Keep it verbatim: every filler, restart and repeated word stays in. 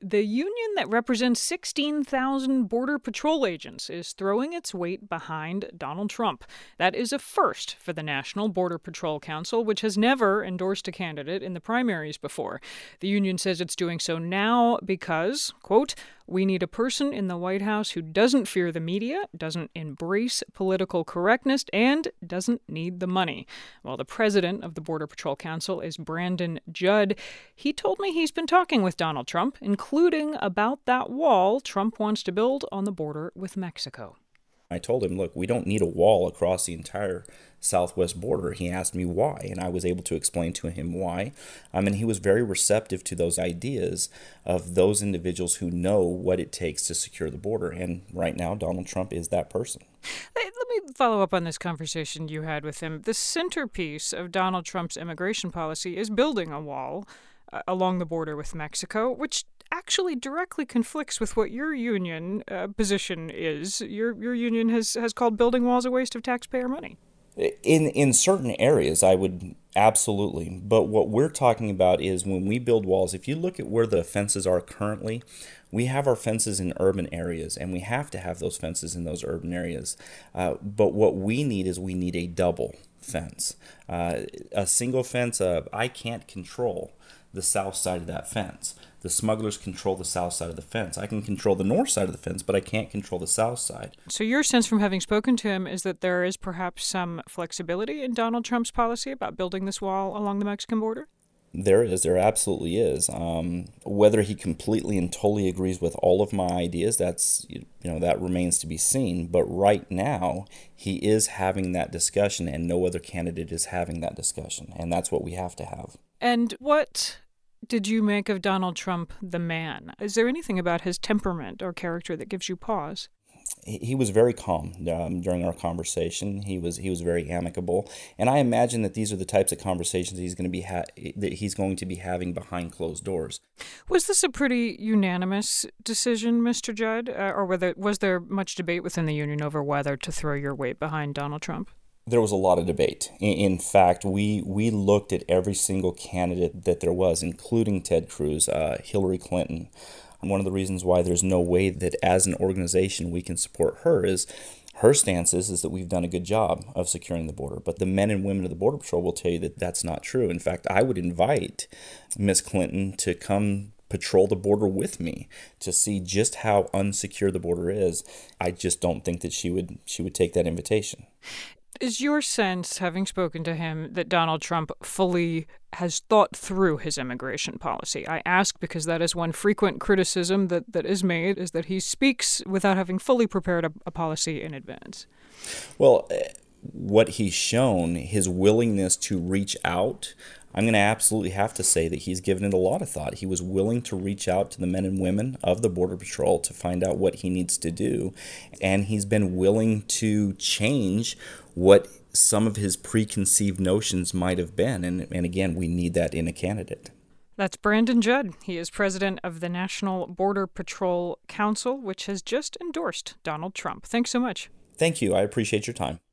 The union that represents sixteen thousand Border Patrol agents is throwing its weight behind Donald Trump. That is a first for the National Border Patrol Council, which has never endorsed a candidate in the primaries before. The union says it's doing so now because, quote, "We need a person in the White House who doesn't fear the media, doesn't embrace political correctness, and doesn't need the money." Well, the president of the Border Patrol Council is Brandon Judd. He told me he's been talking with Donald Trump, including about that wall Trump wants to build on the border with Mexico. I told him, look, we don't need a wall across the entire southwest border. He asked me why, and I was able to explain to him why. I mean, he was very receptive to those ideas of those individuals who know what it takes to secure the border. And right now, Donald Trump is that person. Let me follow up on this conversation you had with him. The centerpiece of Donald Trump's immigration policy is building a wall uh, along the border with Mexico, which actually directly conflicts with what your union uh, position is. Your your union has, has called building walls a waste of taxpayer money. In in certain areas, I would absolutely. But what we're talking about is when we build walls, if you look at where the fences are currently, we have our fences in urban areas, and we have to have those fences in those urban areas. Uh, but what we need is we need a double fence. Uh, a single fence, uh, I can't control the south side of that fence. The smugglers control the south side of the fence. I can control the north side of the fence, but I can't control the south side. So your sense from having spoken to him is that there is perhaps some flexibility in Donald Trump's policy about building this wall along the Mexican border? There is. There absolutely is. Um, whether he completely and totally agrees with all of my ideas, that's, you know, that remains to be seen. But right now, he is having that discussion, and no other candidate is having that discussion. And that's what we have to have. And what did you make of Donald Trump, the man? Is there anything about his temperament or character that gives you pause? He was very calm um, during our conversation. He was he was very amicable, and I imagine that these are the types of conversations he's going to be ha- that he's going to be having behind closed doors. Was this a pretty unanimous decision, Mister Judd, uh, or whether was there much debate within the union over whether to throw your weight behind Donald Trump? There was a lot of debate. In fact, we we looked at every single candidate that there was, including Ted Cruz, uh, Hillary Clinton. And one of the reasons why there's no way that as an organization we can support her is her stance is, is that we've done a good job of securing the border. But the men and women of the Border Patrol will tell you that that's not true. In fact, I would invite Miz Clinton to come patrol the border with me to see just how unsecure the border is. I just don't think that she would she would take that invitation. Is your sense, having spoken to him, that Donald Trump fully has thought through his immigration policy? I ask because that is one frequent criticism that, that is made, is that he speaks without having fully prepared a, a policy in advance. Well, what he's shown, his willingness to reach out, I'm going to absolutely have to say that he's given it a lot of thought. He was willing to reach out to the men and women of the Border Patrol to find out what he needs to do, and he's been willing to change what some of his preconceived notions might have been. And, and again, we need that in a candidate. That's Brandon Judd. He is president of the National Border Patrol Council, which has just endorsed Donald Trump. Thanks so much. Thank you. I appreciate your time.